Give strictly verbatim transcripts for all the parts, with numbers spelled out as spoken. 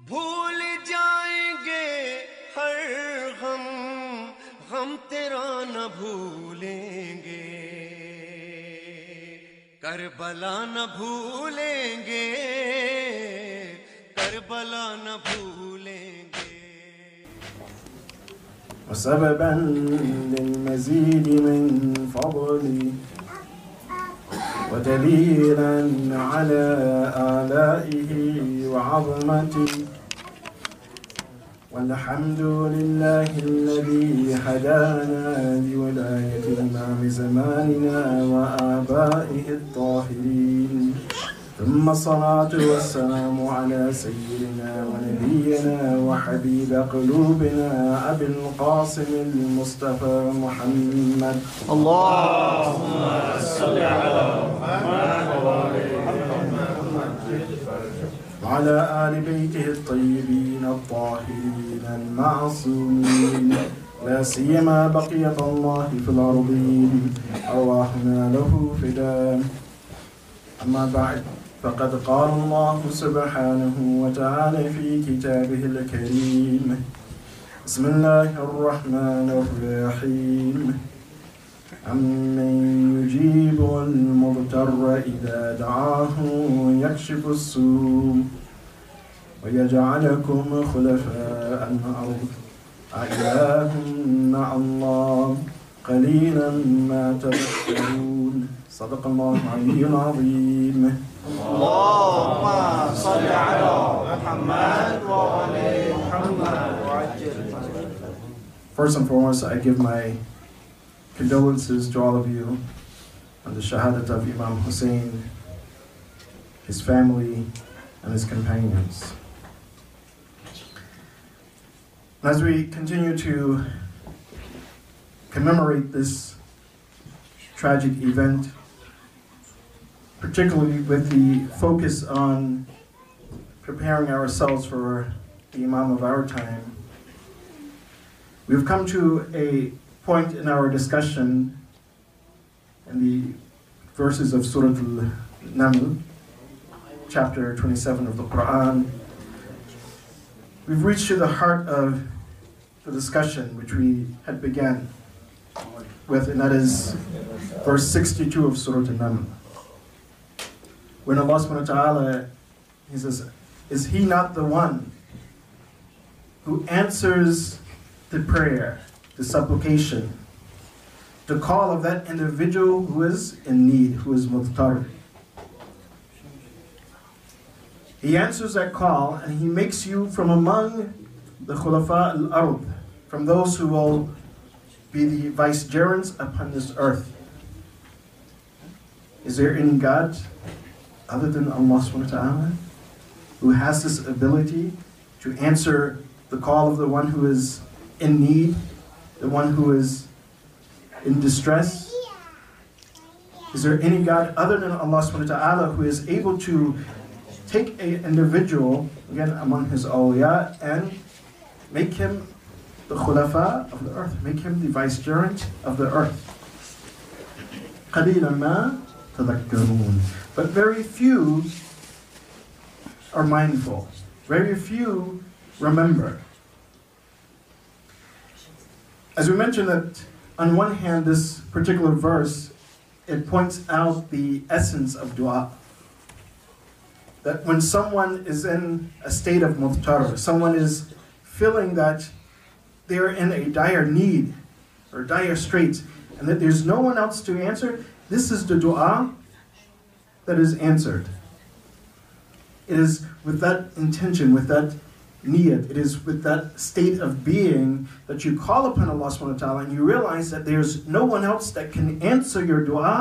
भूल जाएंगे हर गम गम तेरा न भूलेंगे करबला न भूलेंगे करबला न भूलेंगे وسببا للمزيد من فضلي ودليلا على آلائه وعظمته والحمد لله الذي هدانا لولاية إمام زماننا وآبائه الطاهرين ثم الصلاة والسلام على سيدنا ونبينا وحبيب قلوبنا أبي القاسم المصطفى محمد اللهم صل على محمد وعلى آل بيته الطيبين الطاهرين المعصومين لا سيما بقية الله في الأرضين أرواحنا له فداء أما بعد فقد قال الله سبحانه وتعالى في كتابه الكريم بسم الله الرحمن الرحيم أمن يجيب المضطر إذا دعاه ويكشف السوء ويجعلكم خلفاء الأرض أإله مع الله قليلا ما تذكرون صدق الله العلي العظيم اللهم صل على محمد وعلى محمد وعجل. First and foremost, I give my condolences to all of you on the shahadat of Imam Hussein, his family, and his companions. As we continue to commemorate this tragic event, particularly with the focus on preparing ourselves for the Imam of our time, we've come to a point in our discussion in the verses of Surah Al-Naml, chapter twenty-seven of the Quran. We've reached to the heart of the discussion which we had begun with, and that is verse sixty-two of Surah Al-Naml. When Allah subhanahu wa ta'ala, He says, is He not the one who answers the prayer, the supplication, the call of that individual who is in need, who is mudtar? He answers that call and He makes you from among the khulafa al-ard, from those who will be the vicegerents upon this earth. Is there any God other than Allah subhanahu wa ta'ala who has this ability to answer the call of the one who is in need, the one who is in distress? Is there any God other than Allah subhanahu wa ta'ala who is able to take an individual, again among His awliya, and make him the khulafa of the earth, make him the vicegerent of the earth? قَلِيلًا مَا تَذَكَّرُونَ. But very few are mindful. Very few remember. As we mentioned, that on one hand, this particular verse, it points out the essence of dua. That when someone is in a state of mudtar, someone is feeling that they're in a dire need or dire straits, and that there's no one else to answer, this is the dua that is answered. It is with that intention, with that niyat, it is with that state of being that you call upon Allah subhanahu wa ta'ala and you realize that there's no one else that can answer your dua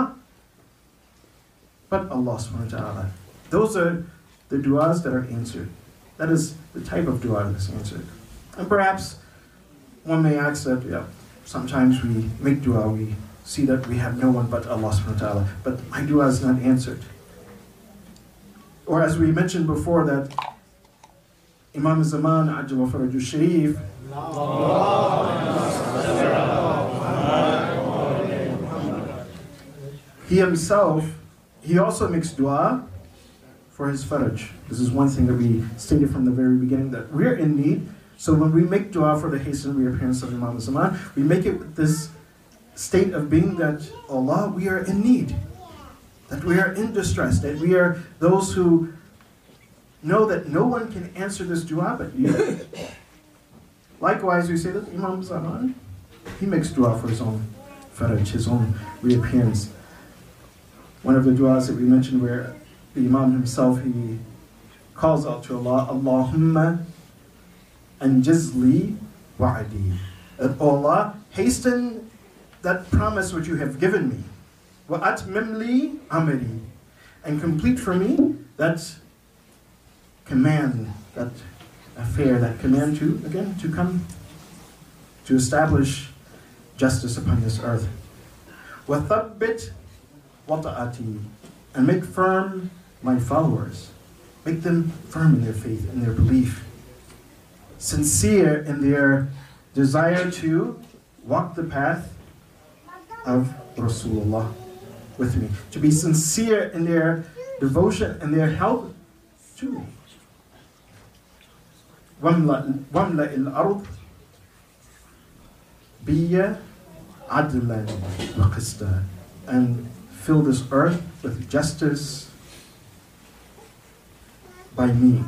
but Allah subhanahu wa ta'ala. Those are the du'as that are answered. That is the type of dua that is answered. And perhaps one may ask that, yeah, sometimes we make dua, we see that we have no one but Allah subhanahu wa ta'ala, but my dua is not answered. Or as we mentioned before, that Imam Zaman Ajwa Faraju Sharif, he himself, he also makes dua for his faraj. This is one thing that we stated from the very beginning, that we're in need. So when we make dua for the hastened reappearance of Imam Zaman, we make it with this state of being that, Allah, we are in need, that we are in distress, that we are those who know that no one can answer this dua but you. Likewise, we say that Imam Zaman, he makes dua for his own faraj, his own reappearance. One of the duas that we mentioned where the Imam himself, he calls out to Allah, Allahumma anjizli wa'adi. That, oh Allah, hasten that promise which you have given me. Wa'atmim li amali. And complete for me that command, that affair, that command to, again, to come, to establish justice upon this earth. وَثَبِّتْ وَطَأَتِي. And make firm my followers. Make them firm in their faith, in their belief. Sincere in their desire to walk the path of Rasulullah with me. To be sincere in their devotion and their help to me. وَمْلَأِ الْأَرْضِ بِيَّ عَدْلًا وَقِسْطًا. And fill this earth with justice by me.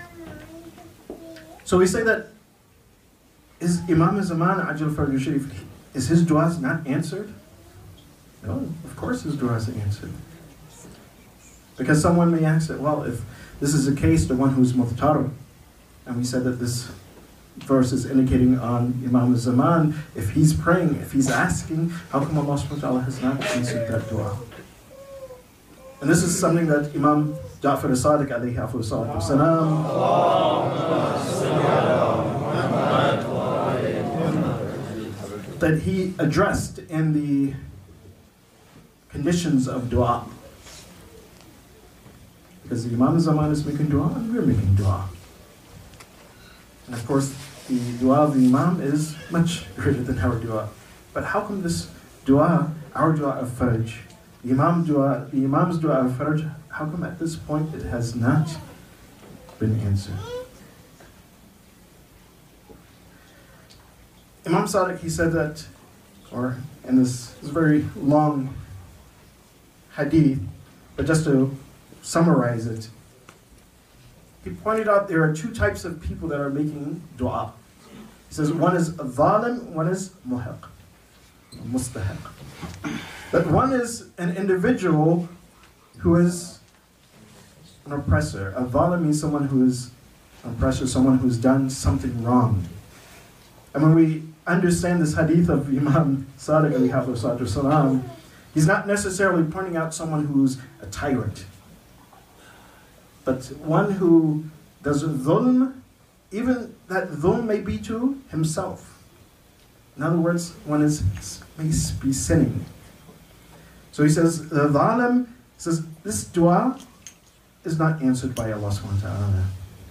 So we say that, is Imam Zaman Ajal Faraj Sharif, is his du'as not answered? No, of course his du'as are answered. Because someone may ask that, well, if this is the case, the one who's muhtar, and we said that this verse is indicating on Imam Zaman, if he's praying, if he's asking, how come Allah subhanahu wa ta'ala has not answered that dua? And this is something that Imam Ja'far as-Sadiq alayhi afdalus salatu wassalam, that he addressed in the conditions of dua. Because the Imam Zaman is making dua and we're making dua. And of course, the dua of the Imam is much greater than our dua. But how come this dua, our dua of faraj, the Imam dua, the Imam's dua of faraj, how come at this point it has not been answered? Imam Sadiq, he said that, or in this, this very long hadith, but just to summarize it, he pointed out there are two types of people that are making dua. He says one is zalim, one is muhiq, mustahiq. That one is an individual who is an oppressor. A zalim means someone who is an oppressor, someone who's done something wrong. And when we understand this hadith of Imam Sadiq alayhi salatu wasalam, he's not necessarily pointing out someone who's a tyrant, but one who does dhulm, even that dhulm may be to himself. In other words, one is may be sinning. So he says, the dhalim says, this dua is not answered by Allah subhanahu wa ta'ala.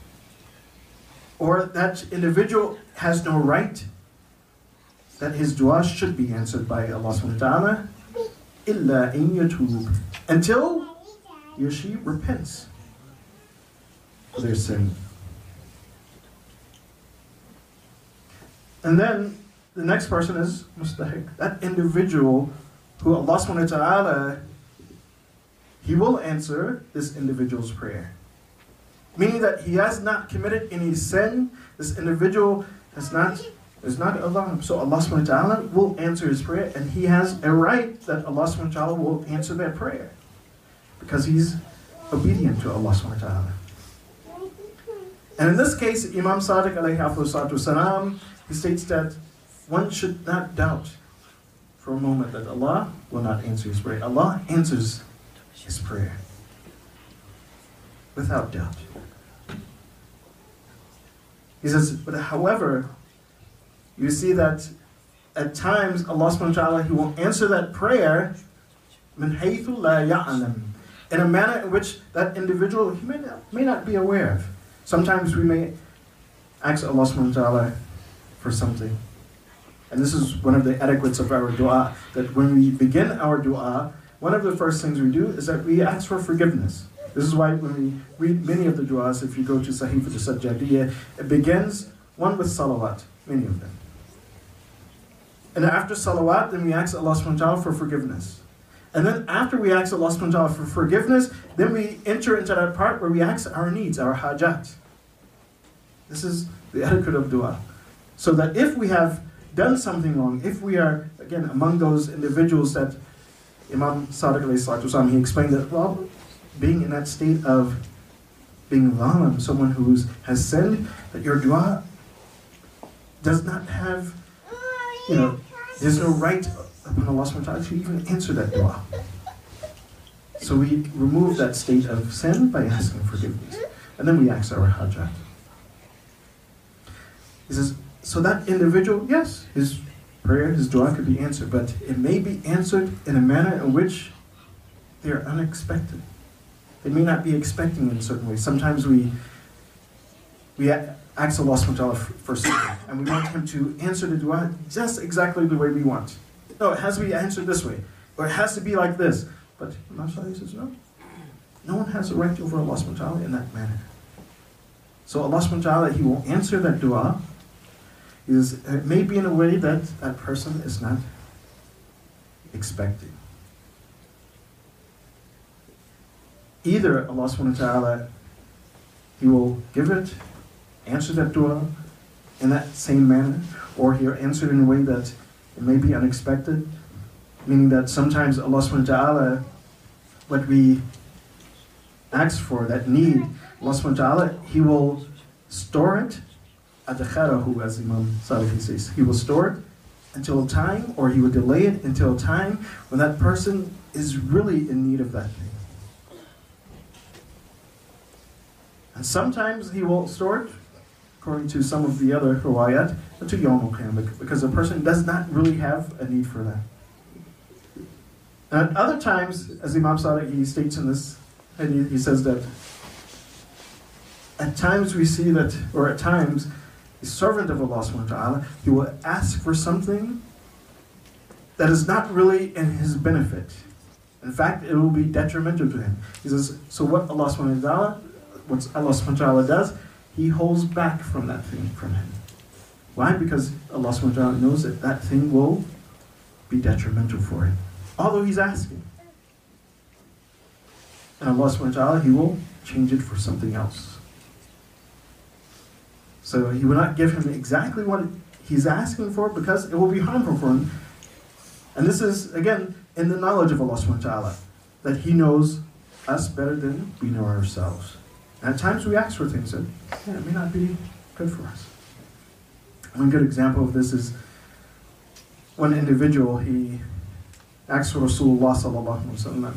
Or that individual has no right that his dua should be answered by Allah subhanahu wa ta'ala, illa in yatub, until he or she repents of their sin. And then the next person is mustahiq, that individual who Allah subhanahu wa ta'ala, he will answer this individual's prayer. Meaning that he has not committed any sin, this individual has not, is not Allah. So Allah subhanahu wa ta'ala will answer his prayer, and he has a right that Allah subhanahu wa ta'ala will answer that prayer. Because he's obedient to Allah subhanahu wa ta'ala. And in this case, Imam Sadiq alayhi salatu wasalam, he states that one should not doubt for a moment that Allah will not answer his prayer. Allah answers his prayer without doubt. He says, but however, you see that at times Allah subhanahu wa ta'ala, he will answer that prayer min haythu la ya'lam, in a manner in which that individual he may not, may not be aware of. Sometimes we may ask Allah subhanahu wa ta'ala for something. And this is one of the etiquettes of our dua, that when we begin our dua, one of the first things we do is that we ask for forgiveness. This is why when we read many of the du'as, if you go to Sahifat al-Sajjadiyya, it begins one with salawat, many of them. And after salawat, then we ask Allah subhanahu wa ta'ala for forgiveness. And then after we ask Allah subhanahu wa ta'ala for forgiveness, then we enter into that part where we ask our needs, our hajat. This is the etiquette of dua. So that if we have done something wrong, if we are, again, among those individuals that Imam Sadiq alayhi salatu wasalam, he explained that, well, being in that state of being zalim, someone who has sinned, that your dua does not have, you know, there's no right upon Allah subhanahu wa ta'ala to even answer that dua. So we remove that state of sin by asking forgiveness. And then we ask our hajat. He says, so that individual, yes, his prayer, his dua could be answered, but it may be answered in a manner in which they are unexpected. They may not be expecting in certain ways. Sometimes we we ask Allah subhanahu wa ta'ala for something, and we want Him to answer the dua just exactly the way we want. No, it has to be answered this way, or it has to be like this. But Imam Sadiq says, no. No one has a right over Allah subhanahu wa ta'ala in that manner. So Allah subhanahu wa ta'ala, He will answer that dua. Is it may be in a way that that person is not expecting. Either Allah subhanahu wa ta'ala, He will give it, answer that dua in that same manner, or He'll answer it in a way that it may be unexpected, meaning that sometimes Allah subhanahu wa ta'ala, what we ask for, that need, Allah subhanahu wa ta'ala, He will store it, adkharahu, as Imam Sadiq says. He will store it until a time, or He will delay it until a time when that person is really in need of that thing. And sometimes He will store it, according to some of the other riwayat, to Yawm al-Qiyamah, because a person does not really have a need for that. And at other times, as Imam Sadiq, he states in this, and he, he says that at times we see that, or at times, the servant of Allah subhanahu wa ta'ala, he will ask for something that is not really in his benefit. In fact, it will be detrimental to him. He says, so what Allah subhanahu wa ta'ala, what Allah subhanahu wa ta'ala does, He holds back from that thing from him. Why? Because Allah subhanahu wa ta'ala knows that that thing will be detrimental for him, although he's asking. And Allah subhanahu wa ta'ala, He will change it for something else. So He will not give him exactly what he's asking for, because it will be harmful for him. And this is, again, in the knowledge of Allah subhanahu wa ta'ala, that He knows us better than we know ourselves. And at times we ask for things that, yeah, it may not be good for us. One good example of this is one individual, he asked for Rasulullah sallallahu alaihi wasallam.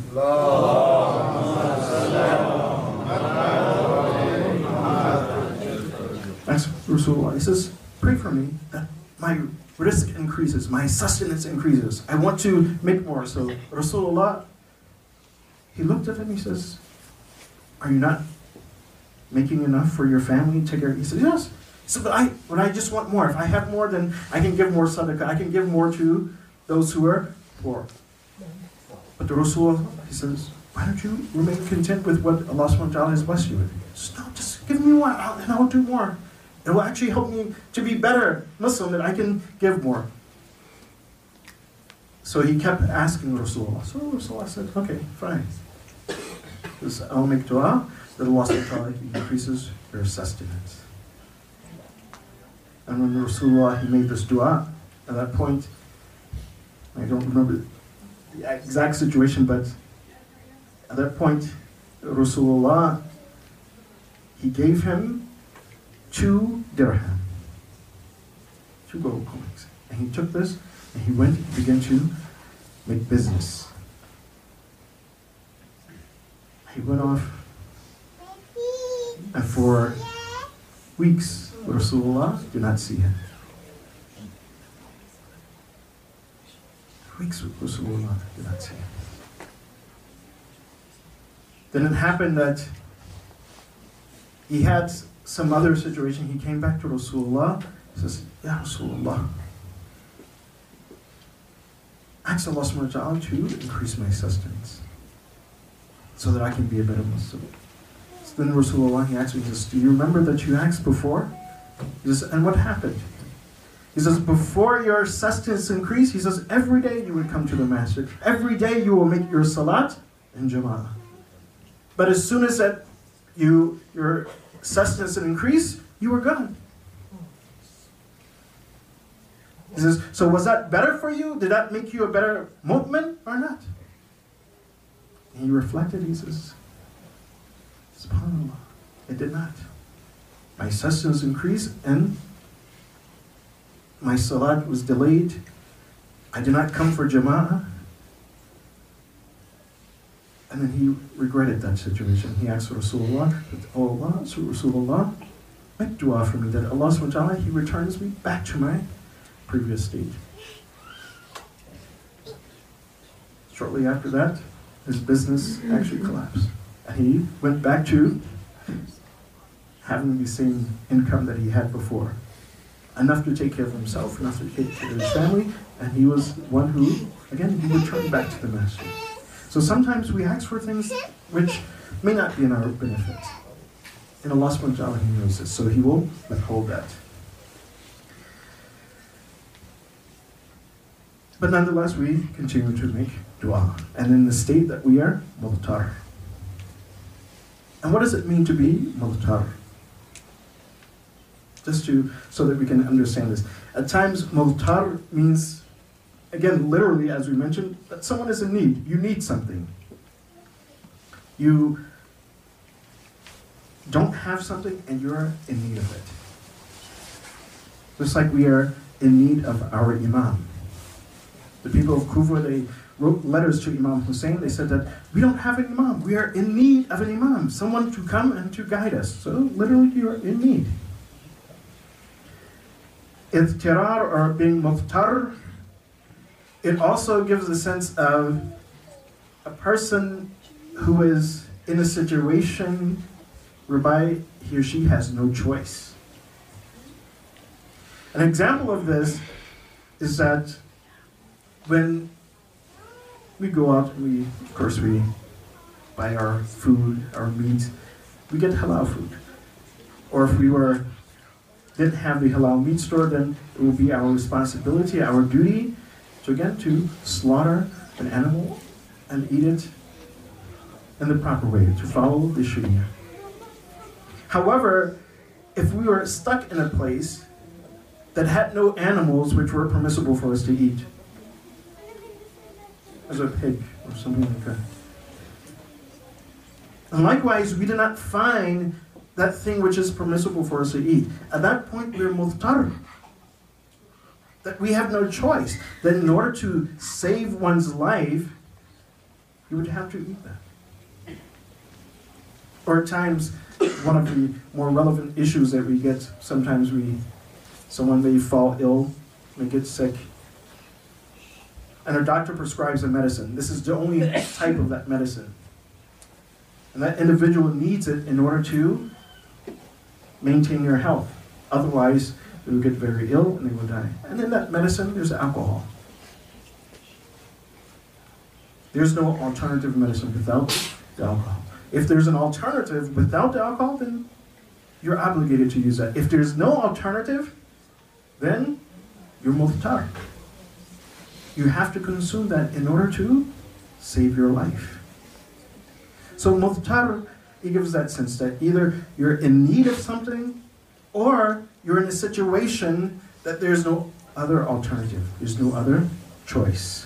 Asked Rasulullah, he says, pray for me that my risk increases, my sustenance increases. I want to make more. So Rasulullah, he looked at him, he says, are you not making enough for your family? Take care. He said, yes. He said, but I, but I just want more. If I have more, then I can give more sadaqah. I can give more to those who are poor. But the Rasul, he says, why don't you remain content with what Allah subhanahu wa ta'ala has blessed you with? Just, no, just give me more, I'll, and I'll do more. It will actually help me to be better Muslim, that I can give more. So he kept asking Rasulullah. So Rasulullah said, okay, fine. Says, I'll make dua that Allah subhanahu wa ta'ala increases your sustenance. And when Rasulullah, he made this dua, at that point, I don't remember the exact situation, but at that point, Rasulullah, he gave him two dirham, two gold coins. And he took this, and he went and began to make business. He went off, and for weeks, Rasulullah did not see him. Weeks, Rasulullah did not see him. Then it happened that he had some other situation. He came back to Rasulullah. He says, Ya Rasulullah, ask Allah subhanahu wa ta'ala to increase my sustenance. so that I can be a better Muslim. So then Rasulullah, he asked me, he says, do you remember that you asked before? He says, and what happened? He says, before your sustenance increased, he says, every day you would come to the masjid. Every day you will make your salat in jama'ah. But as soon as that you your sustenance increased, you were gone. He says, so was that better for you? Did that make you a better mu'min or not? And he reflected, he says, SubhanAllah, it did not. My sustenance increased and my salat was delayed. I did not come for jama'ah. And then he regretted that situation. He asked Rasulullah, oh Allah, so Rasulullah, make dua for me that Allah subhanahu wa ta'ala, he returns me back to my previous state. Shortly after that, his business actually collapsed. And he went back to having the same income that he had before. Enough to take care of himself, enough to take care of his family, and he was one who, again, he returned back to the masjid. So sometimes we ask for things which may not be in our benefit. And Allah subhanahu wa ta'ala, he knows this, so he will withhold that. But nonetheless, we continue to make dua. And in the state that we are, multar. And what does it mean to be multar? Just to, so that we can understand this. At times, multar means, again, literally, as we mentioned, that someone is in need. You need something. You don't have something and you're in need of it. Just like we are in need of our imam. The people of Kufa, they wrote letters to Imam Hussein. They said that we don't have an imam. We are in need of an imam. Someone to come and to guide us. So literally, you're in need. Idtirar, or being muhtar, it also gives a sense of a person who is in a situation whereby he or she has no choice. An example of this is that when we go out, we, of course, we buy our food, our meat, we get halal food. Or if we were didn't have the halal meat store, then it will be our responsibility, our duty, to again to slaughter an animal and eat it in the proper way, to follow the Sharia. However, if we were stuck in a place that had no animals which were permissible for us to eat, as a pig or something like that. And likewise, we did not find that thing which is permissible for us to eat. At that point, we're muhtar. That we have no choice. That in order to save one's life, you would have to eat that. Or at times, one of the more relevant issues that we get, sometimes we, someone may fall ill, may get sick, and a doctor prescribes a medicine. This is the only type of that medicine. And that individual needs it in order to maintain your health. Otherwise, they will get very ill and they will die. And in that medicine, there's alcohol. There's no alternative medicine without the alcohol. If there's an alternative without the alcohol, then you're obligated to use that. If there's no alternative, then you're muhtar. You have to consume that in order to save your life. So muhtar, it gives that sense that either you're in need of something or you're in a situation that there's no other alternative. There's no other choice.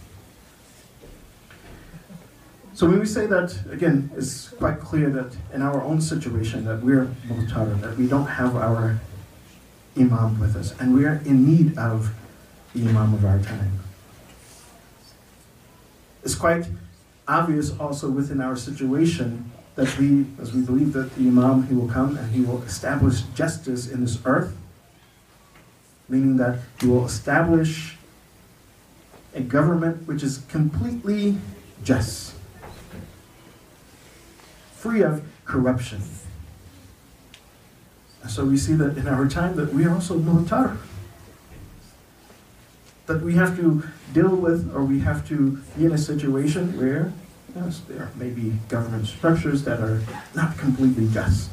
So when we say that, again, it's quite clear that in our own situation that we're muhtar, that we don't have our imam with us, and we are in need of the imam of our time. It's quite obvious also within our situation that we, as we believe that the imam, he will come and he will establish justice in this earth, meaning that he will establish a government which is completely just, free of corruption. And so we see that in our time that we are also muhtar, that we have to deal with, or we have to be in a situation where Yes, there may be government structures that are not completely just.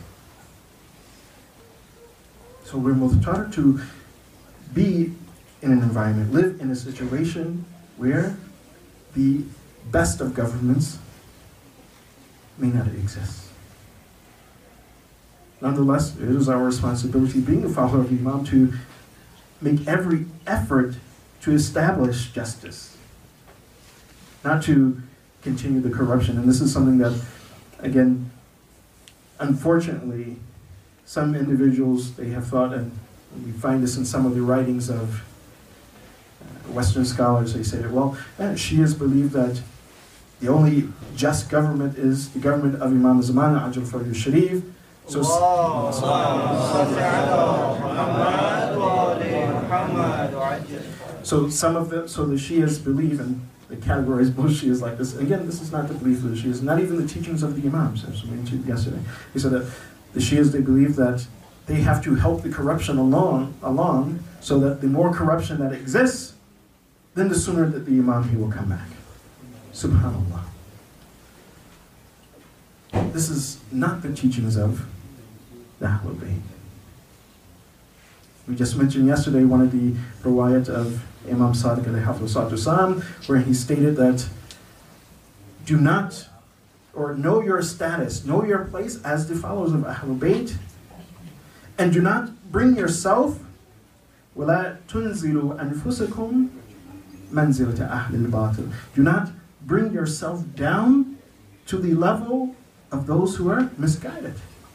So we're muhtar to be in an environment, live in a situation where the best of governments may not exist. Nonetheless, it is our responsibility, being a follower of Imam, to make every effort to establish justice, not to continue the corruption. And this is something that, again, unfortunately, some individuals, they have thought, and we find this in some of the writings of Western scholars, they say that, well, eh, Shias believe that the only just government is the government of Imam Zaman, Ajal Faryu Sharif. So, so some of them, so the Shias believe, and they categorize both Shias like this. Again, this is not the belief of the Shias, not even the teachings of the Imams, as we mentioned yesterday. They said that the Shias, they believe that they have to help the corruption along, along so that the more corruption that exists, then the sooner that the Imam, he will come back. Subhanallah. This is not the teachings of the Ahlul Bayt. We just mentioned yesterday one of the riwayat of Imam Sadiq alayhi, where he stated that do not, or know your status, know your place as the followers of Ahlul Bayt, and do not bring yourself وَلَا تُنْزِلُوا أَنفُسَكُمْ مَنْزِلَةَ أَهْلِ الْبَاطِلِ. Do not bring yourself down to the level of those who are misguided.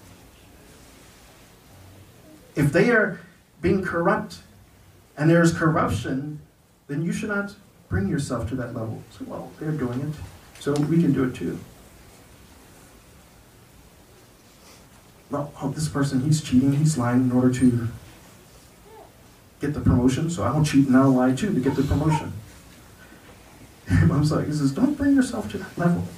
If they are being corrupt and there is corruption, then you should not bring yourself to that level. So, well, they're doing it, so we can do it too. Well, oh, this person, he's cheating, he's lying in order to get the promotion, so I'll cheat and I'll lie too to get the promotion. Imam Sadiq, he says, don't bring yourself to that level.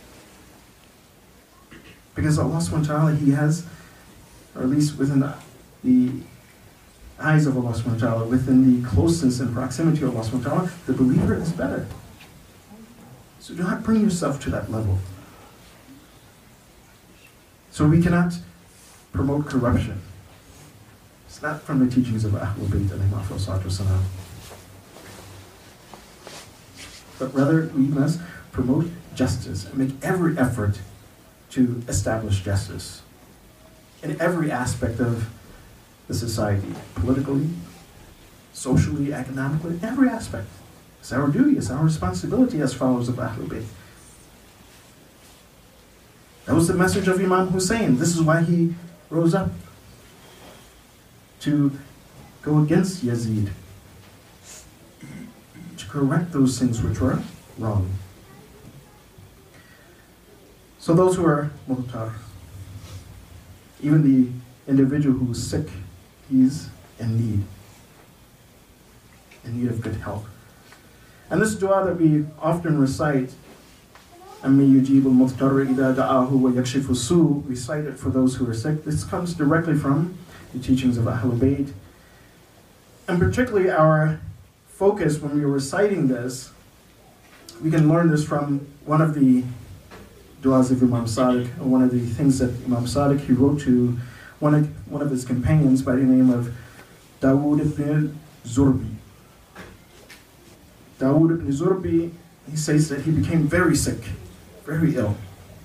Because Allah subhanahu wa ta'ala, He has, or at least within the, the eyes of Allah subhanahu wa ta'ala, within the closeness and proximity of Allah subhanahu wa ta'ala, the believer is better. So do not bring yourself to that level. So we cannot promote corruption. It's not from the teachings of Ahlul Bayt alayhi. But rather, we must promote justice and make every effort to establish justice in every aspect of the society, politically, socially, economically, every aspect. It's our duty, it's our responsibility as followers of Ahlul Bayt. That was the message of Imam Hussein. This is why he rose up to go against Yazid, to correct those things which were wrong. So those who are muhtar, even the individual who is sick, he's in need, in need of good health. And this dua that we often recite, أَمِّن يُجِيبُ الْمُضْطَرَّ إِذَا دَعَاهُ وَيَكْشِفُ السُّوءَ, we cite it for those who are sick. This comes directly from the teachings of Ahlul Bayt. And particularly our focus when we were reciting this, we can learn this from one of the du'as of Imam Sadiq, one of the things that Imam Sadiq, he wrote to one of, one of his companions by the name of Dawood ibn Zurbi. Dawood ibn Zurbi, he says that he became very sick, very ill.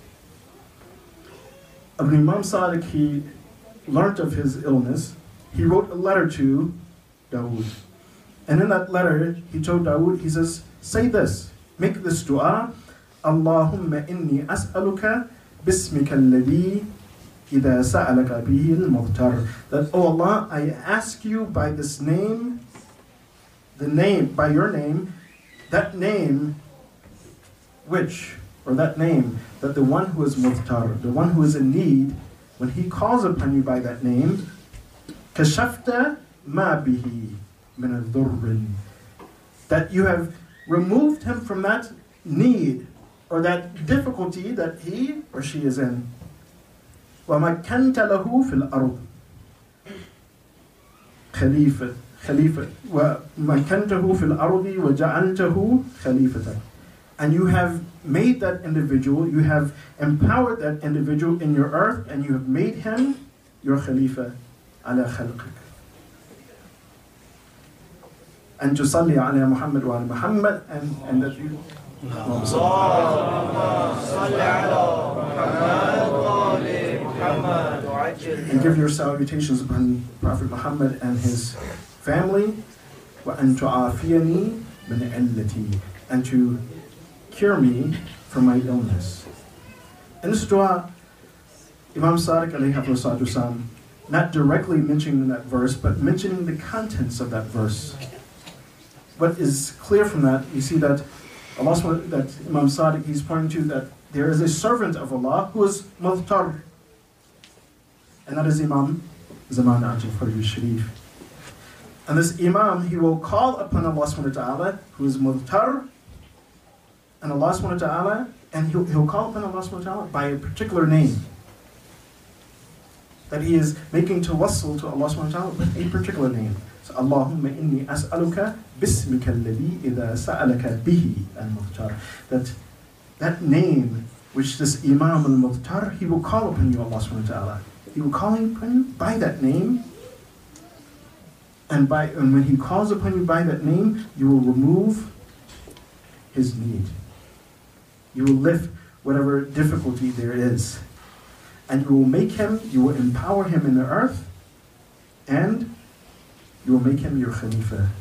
When Imam Sadiq, he learnt of his illness, he wrote a letter to Dawood. And in that letter, he told Dawood, he says, say this, make this dua, Allahumma inni as'aluka bismika alladhi idha sa'alaka bihi al-muhtar. That, oh Allah, I ask you by this name, the name, by your name, that name which, or that name, that the one who is muhtar, the one who is in need, when he calls upon you by that name, kashafta ma bihi min al-dhurrin, that you have removed him from that need or that difficulty that he or she is in. وَمَكَّنْتَ لَهُ فِي الْأَرْضِ خَلِيفَةً خَلِيفَةً وَمَكَّنْتَهُ فِي الْأَرْضِ وَجَعَلْتَهُ خَلِيفَةً and you have made that individual, you have empowered that individual in your earth, and you have made him your Khalifa ala khalqik. And to salli ala Muhammad wa ala Muhammad, and, and that you and give your salutations upon Prophet Muhammad and his family, وأن تعافيني من علتي, and to cure me from my illness. In this dua, Imam Sadiq alayhi salatu, not directly mentioning that verse, but mentioning the contents of that verse. What is clear from that, you see that Allah, that Imam Sadiq, he's pointing to that there is a servant of Allah who is Muhtar, and that is Imam Zaman al-Jafari Sharif. And this Imam, he will call upon Allah subhanahu wa ta'ala, who is Muhtar, and Allah subhanahu wa ta'ala, and he'll, he'll call upon Allah subhanahu wa ta'ala by a particular name. That he is making tawassul to Allah subhanahu wa ta'ala with a particular name. So, Allahumma inni as'aluka bismika alladhi idha sa'alaka bihi al-Muhtar. That that name which this Imam al-Muhtar, he will call upon you, Allah subhanahu wa ta'ala. He will call upon you by that name, and by and when he calls upon you by that name, you will remove his need. You will lift whatever difficulty there is. And you will make him, you will empower him in the earth, and you will make him your Khalifa.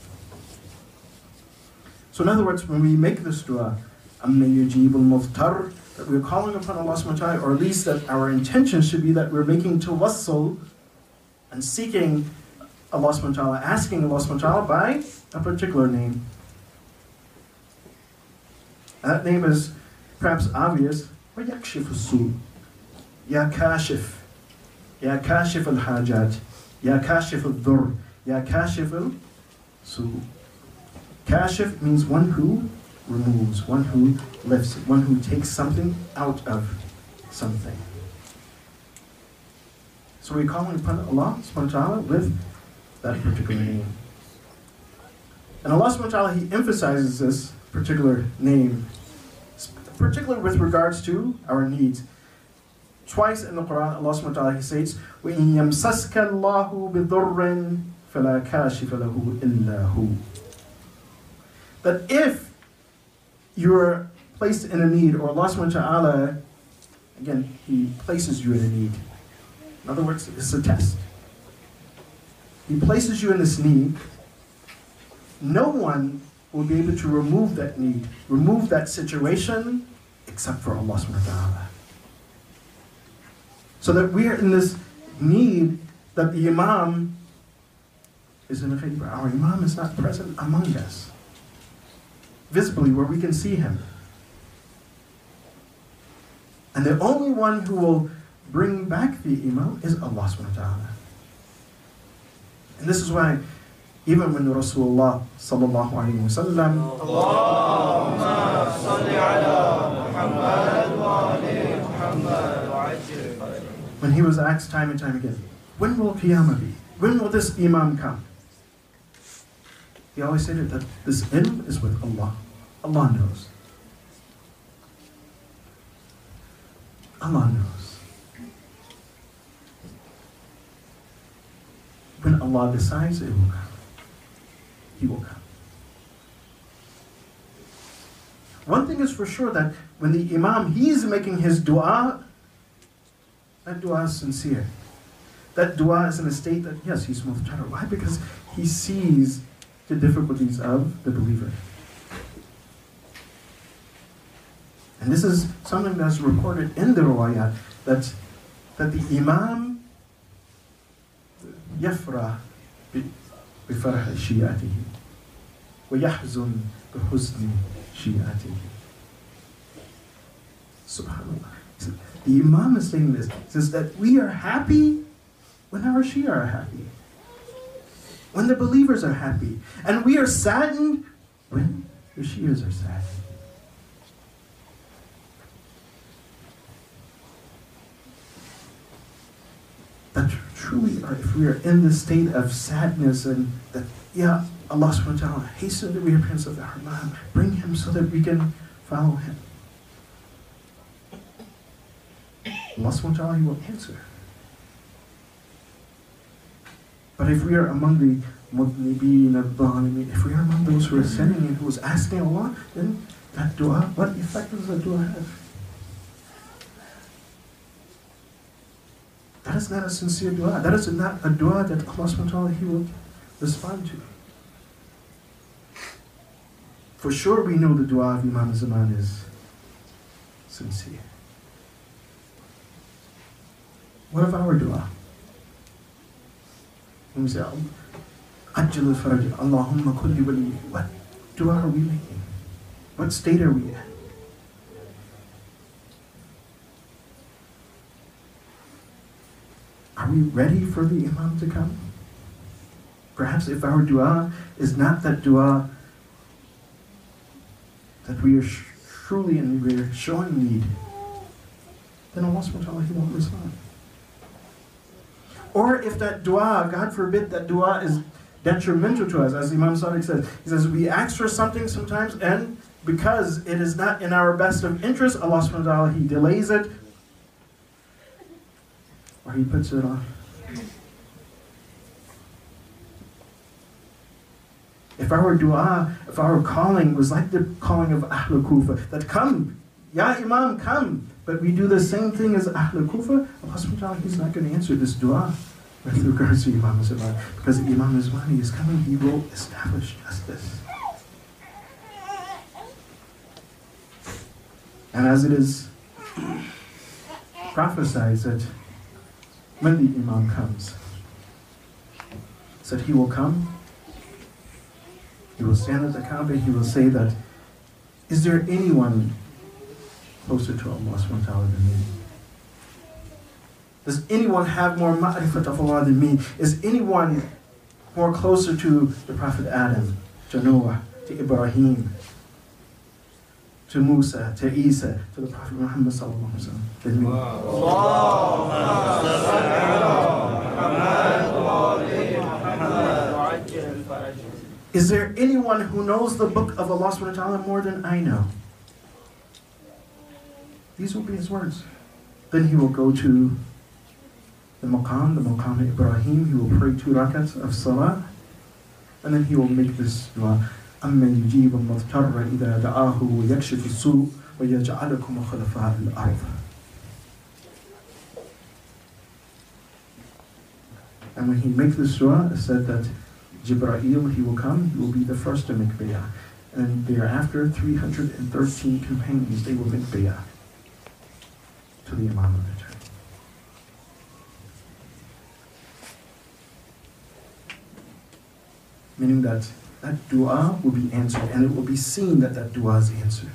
So in other words, when we make this dua, أَمَّا يُجِيبُ الْمُضْطَرَّ, that we're calling upon Allah subhanahu wa ta'ala, or at least that our intention should be that we're making tawassul and seeking Allah subhanahu wa ta'ala, asking Allah subhanahu wa ta'ala by a particular name. And that name is perhaps obvious. وَيَكْشِفُ السُّوءِ, Ya Kashif, Ya Kashif al-Hajat, Ya Kashif al-Dhur, Ya Kashif al-Su. Kashif means one who removes, one who lifts, one who takes something out of something. So we're calling upon Allah subhanahu wa ta'ala with that particular name. And Allah subhanahu wa ta'ala, he emphasizes this particular name, particularly with regards to our needs. Twice in the Quran, Allah subhanahu wa ta'ala, he says, وَإِن يَمْسَسْكَ اللَّهُ بِضُرٍّ فَلَا كَاشِفَ لَهُ إِلَّا هُ. That if you're placed in a need, or Allah subhanahu wa ta'ala, again, he places you in a need. In other words, it's a test. He places you in this need. No one will be able to remove that need, remove that situation, except for Allah subhanahu wa ta'ala. So that we are in this need that the Imam is in a favor. Our Imam is not present among us, visibly where we can see him. And the only one who will bring back the Imam is Allah subhanahu wa ta'ala. And this is why even when Rasulullah sallallahu alayhi wa sallam, Allahumma salli ala Muhammad wa ali Muhammad wa ajil, when he was asked time and time again, when will Qiyamah be? When will this Imam come? He always said that this ilm is with Allah. Allah knows. Allah knows. When Allah decides, it will come. He will come. One thing is for sure, that when the Imam, he's making his dua, that dua is sincere. That dua is in a state that, yes, he's muhtar. Why? Because he sees the difficulties of the believer. And this is something that's recorded in the riwayat, that, that the Imam يفرح بفرح شيعته ويحزن بحزن شيعته. Subhanallah. The Imam is saying this, says that we are happy when our Shia are happy, when the believers are happy, and we are saddened when the Shias are sad. That truly, are, if we are in this state of sadness, and that, yeah, Allah subhanahu wa ta'ala, hasten the reappearance of our Imam, bring him so that we can follow him. Allah subhanahu wa ta'ala, he will answer. But if we are among the mudnibeen al-dhalimin, if we are among those who are sinning and who is asking Allah, then that dua, what effect does that dua have? That is not a sincere dua. That is not a dua that Allah subhanahu wa ta'ala, he will respond to. For sure we know the dua of Imam Zaman is sincere. What of our dua? When we say, Ajjal al-faraj, Allahumma kulli wali, what dua are we making? What state are we in? Are we ready for the Imam to come? Perhaps if our dua is not that dua that we are sh- truly and we are showing need, then Allah subhanahu wa ta'ala, he won't respond. Or if that dua, God forbid, that dua is detrimental to us, as Imam Sadiq says, he says, we ask for something sometimes, and because it is not in our best of interest, Allah subhanahu wa ta'ala, he delays it, or he puts it off. If our dua, if our calling was like the calling of Ahl Kufa, that come, Ya Imam, come, but we do the same thing as Ahl Kufa, Allah subhanahu wa ta'ala, he's not going to answer this dua with regards to Imam Zaman. Because Imam Zaman is coming, he will establish justice. And as it is prophesied that when the Imam comes, said he will come, he will stand at the Kaaba, he will say that, is there anyone closer to Allah subhanahu wa ta'ala than me? Does anyone have more ma'rifat of Allah than me? Is anyone more closer to the Prophet Adam, to Noah, to Ibrahim, to Musa, to Isa, to the Prophet Muhammad sallallahu alaihi wasallam than me? Is there anyone who knows the book of Allah subhanahu wa ta'ala more than I know? These will be his words. Then he will go to the maqam, the maqam of Ibrahim. He will pray two rakats of salah. And then he will make this dua. أَمَّنْ يُجِيبُ الْمُضْطَرَّ إِذَا دَعَاهُ وَيَكْشِفُ السُّوءَ وَيَجْعَلَكُمْ خُلَفَاءَ الْأَرْضِ. And when he makes this dua, it said that Jibreel, he will come, he will be the first to make bay'ah. And thereafter, three hundred thirteen companions, they will make bay'ah to the Imam of the time. Meaning that that dua will be answered, and it will be seen that that dua is answered.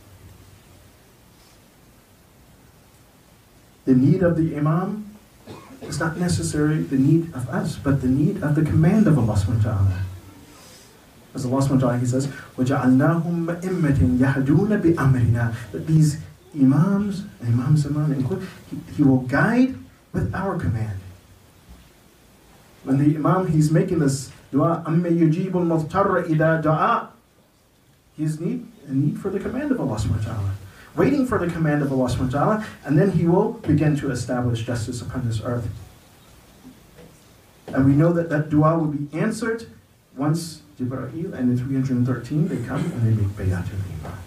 The need of the Imam is not necessarily the need of us, but the need of the command of Allah subhanahu wa ta'ala. As Allah subhanahu wa ta'ala, he says, وَجَعَلْنَاهُمْ أَئِمَّةً يَهْدُونَ بِأَمْرِنَا. That these Imams, and Imam Zaman include, he, he will guide with our command. When the Imam, he's making this dua, أَمَّ يُجِيبُ الْمُضْطَرَّ إِذَا دَعَا, he has need, a need for the command of Allah subhanahu wa ta'ala, waiting for the command of Allah subhanahu wa ta'ala, and then he will begin to establish justice upon this earth. And we know that that dua will be answered once Jibreel and the three hundred thirteen, they come and they make bay'ah to the Imam.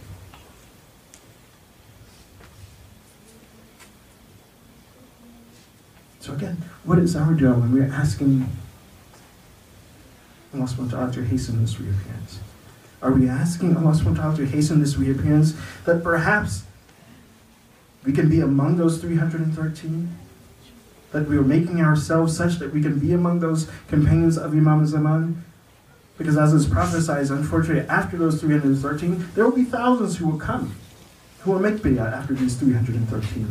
So again, what is our dua when we're asking Allah subhanahu wa ta'ala to hasten this reappearance? Are we asking Allah subhanahu wa ta'ala to hasten this reappearance that perhaps we can be among those three hundred thirteen? That we are making ourselves such that we can be among those companions of Imam Zaman? Because as is prophesied, unfortunately, after those three hundred thirteen, there will be thousands who will come, who will make bay'ah after these three hundred thirteen.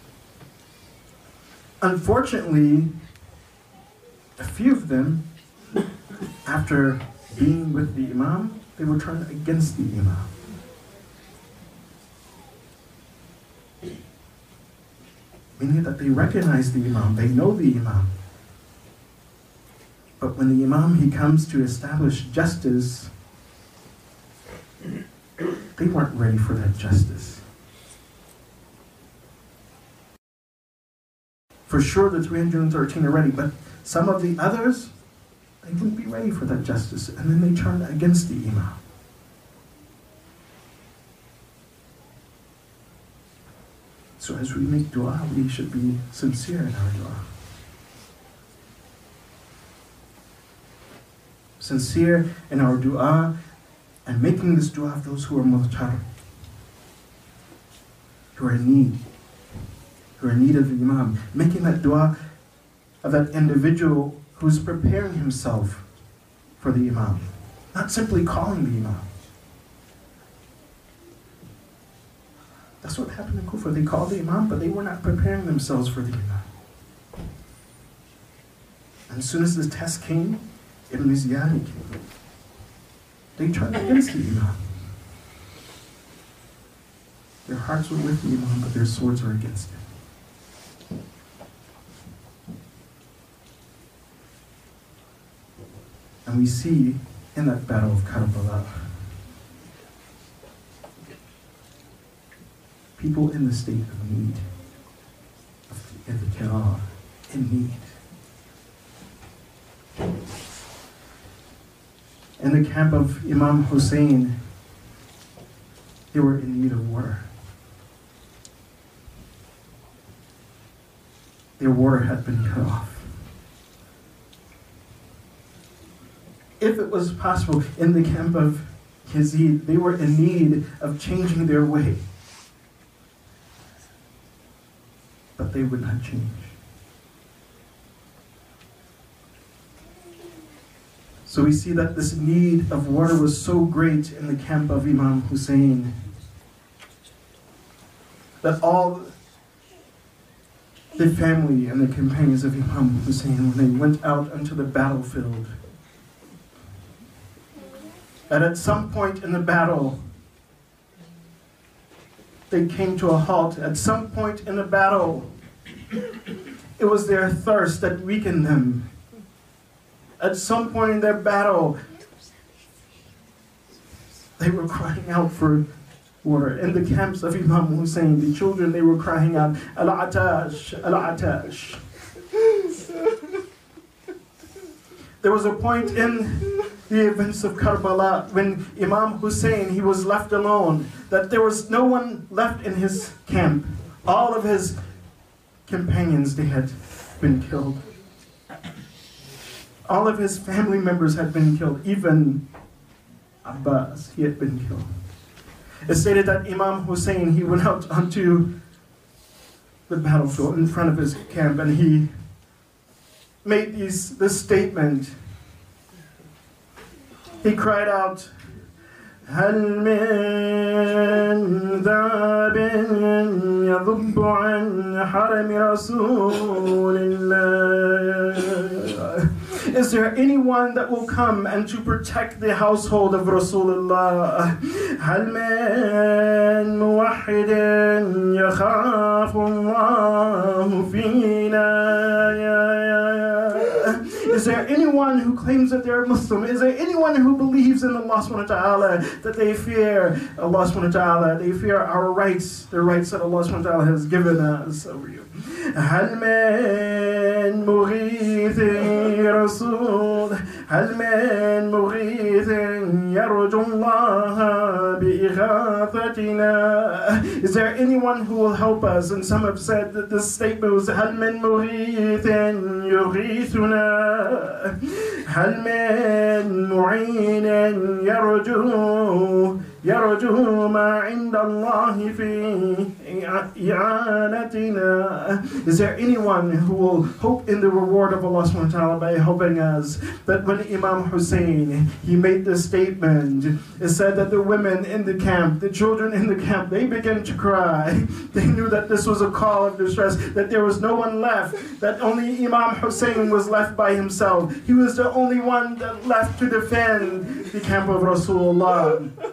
Unfortunately, a few of them, after being with the Imam, they will turn against the Imam. Meaning that they recognize the Imam, they know the Imam. But when the Imam, he comes to establish justice, they weren't ready for that justice. For sure, the three hundred thirteen are ready, but some of the others, they wouldn't be ready for that justice. And then they turned against the Imam. So as we make dua, we should be sincere in our dua. Sincere in our dua and making this dua of those who are muhtar, who are in need, who are in need of the Imam. Making that dua of that individual who's preparing himself for the Imam. Not simply calling the Imam. That's what happened in Kufa. They called the Imam, but they were not preparing themselves for the Imam. And as soon as the test came, Ibn Ziyad came. They turned against the Imam. Their hearts were with the Imam, but their swords were against him. And we see in that battle of Karbala, people in the state of need, of al-Kirar, in need. In the camp of Imam Hussein, they were in need of water. Their water had been cut off. If it was possible, in the camp of Yazid, they were in need of changing their way. But they would not change. So we see that this need of water was so great in the camp of Imam Hussein that all the family and the companions of Imam Hussein, when they went out onto the battlefield, that at some point in the battle, they came to a halt. At some point in the battle, it was their thirst that weakened them. At some point in their battle, they were crying out for water. In the camps of Imam Hussein, the children, they were crying out, Al-Atash, Al-Atash. There was a point in the events of Karbala when Imam Hussein, he was left alone, that there was no one left in his camp. All of his companions, they had been killed. All of his family members had been killed. Even Abbas, he had been killed. It's stated that Imam Hussein, he went out onto the battlefield in front of his camp and he made these, this statement. He cried out, هل من ذاب يضب عن حرم رسول الله. Is there anyone that will come and to protect the household of Rasulullah? هل من موحد يخاف الله فينا. Is there anyone who claims that they're Muslim? Is there anyone who believes in Allah subhanahu wa ta'ala, that they fear Allah subhanahu wa ta'ala, they fear our rights, the rights that Allah subhanahu wa ta'ala has given us over you? هل من مغيث رسول هل من مغيث يرجو الله بإغاثتنا. Is there anyone who will help us? And some have said that this statement was هل من مغيث يغيثنا هل من معين يرجو يرجو ما عند الله في إعانتنا. Is there anyone who will hope in the reward of Allah subhanahu wa ta'ala by helping us? That when Imam Hussein, he made this statement, it said that the women in the camp, the children in the camp, they began to cry. They knew that this was a call of distress, that there was no one left, that only Imam Hussein was left by himself. He was the only one that left to defend the camp of Rasulullah.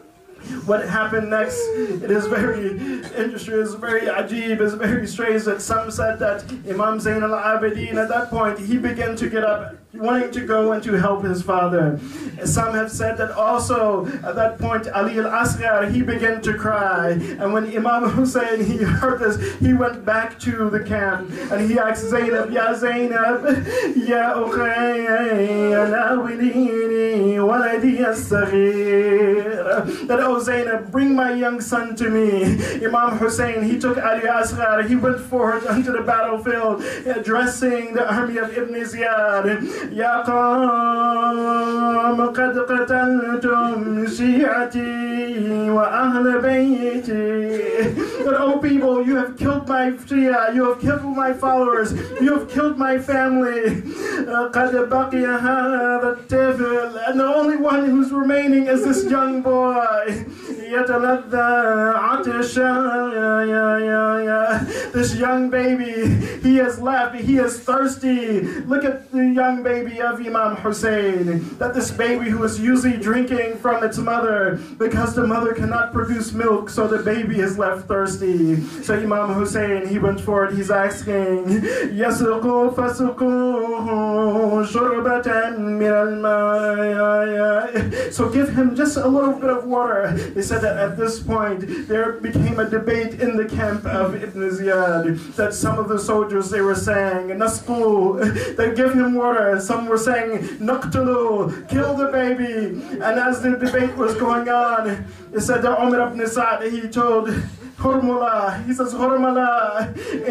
What happened next, it is very interesting, it's very ajib, it's very strange that some said that Imam Zayn al-Abidin at that point, he began to get up wanting to go and to help his father. Some have said that also at that point Ali al-Asghar, he began to cry, and when Imam Hussein, he heard this, he went back to the camp and he asked Zainab, Ya Zainab, Ya Ukhayya nawilini waladi as-saghir, that oh Zainab, bring my young son to me. Imam Hussein, he took Ali al-Asghar, he went forward onto the battlefield addressing the army of Ibn Ziyad. يا قوم قد قتلتم شيعتي وأهل بيتي. But oh people, you have killed my Shia, you have killed my followers, you have killed my family. قد بقي هذا الطفل, and the only one who's remaining is this young boy. يتلذذ عطشا يا يا يا يا. This young baby, he has left, he is thirsty. Look at the young baby of Imam Hussein, that this baby who is usually drinking from its mother, because the mother cannot produce milk, so the baby is left thirsty. So Imam Hussein, he went forward, he's asking, يَسُقُوا فَسُقُوهُ شُرْبَةً مِنَ الْمَاءِ. So give him just a little bit of water. They said that at this point, there became a debate in the camp of Ibn Ziyad, that some of the soldiers, they were saying, Nasqu, they give him water. Some were saying, Naqtulu, kill the baby. And as the debate was going on, it said that Umar ibn Sa'd, he told Hurmula, he says, Hurmula,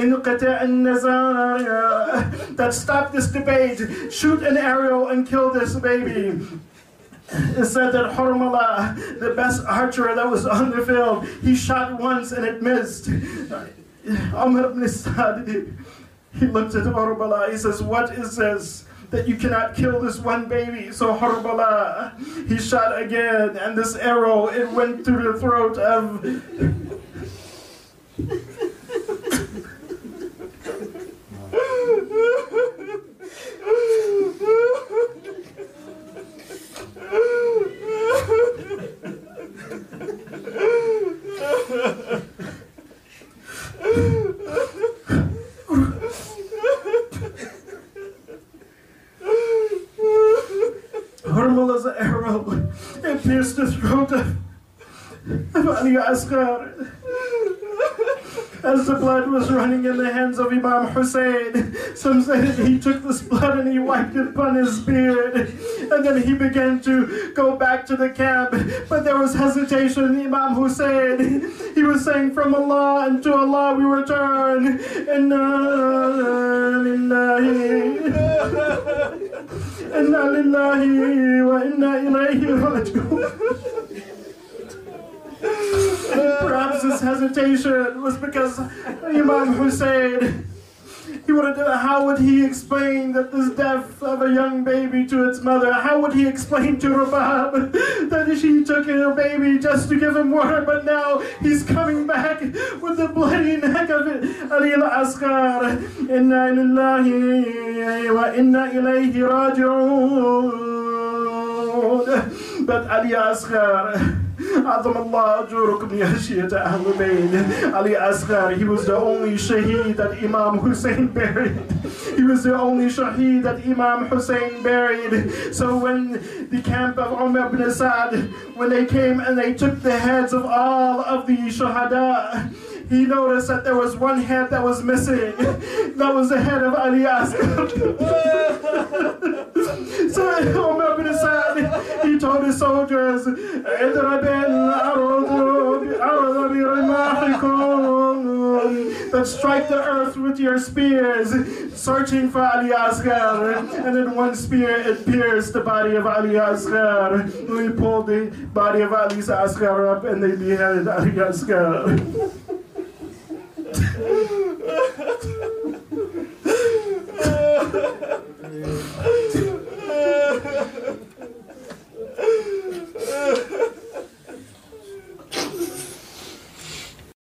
that stop this debate, shoot an arrow and kill this baby. It said that Hurmula, the best archer that was on the field, he shot once and it missed. Umar ibn Sa'd, he looked at Hurmula, he says, what is this? That you cannot kill this one baby. So Hurmula, he shot again, and this arrow, it went through the throat of Hurmula's arrow, it pierced the throat of, of Ali Asghar. As the blood was running in the hands of Imam Hussein, some say that he took this blood and he wiped it upon his beard, and then he began to go back to the camp. But there was hesitation. Imam Hussein, he was saying, from Allah and to Allah we return. Inna lillahi, inna lillahi wa inna ilayhi raji'un. Perhaps this hesitation was because Imam Hussein, he wanted to, how would he explain that this death of a young baby to its mother, how would he explain to Rabab that she took her baby just to give him water, but now he's coming back with the bloody neck of it. Ali al-Asghar, inna lillahi wa inna ilayhi raji'un. But Ali Asghar, عظم الله أجوركم يا شيعة أهل بيت. Ali Asghar, he was the only shaheed that Imam Hussein buried. He was the only shaheed that Imam Hussein buried. So when the camp of Umar ibn Sa'd, when they came and they took the heads of all of the shahada, he noticed that there was one head that was missing. That was the head of Ali Asghar. So Umar ibn Sa'd, he told his soldiers, that strike the earth with your spears, searching for Ali Asghar. And then one spear, it pierced the body of Ali Asghar. We pulled the body of Ali Asghar up and they beheaded Ali Asghar.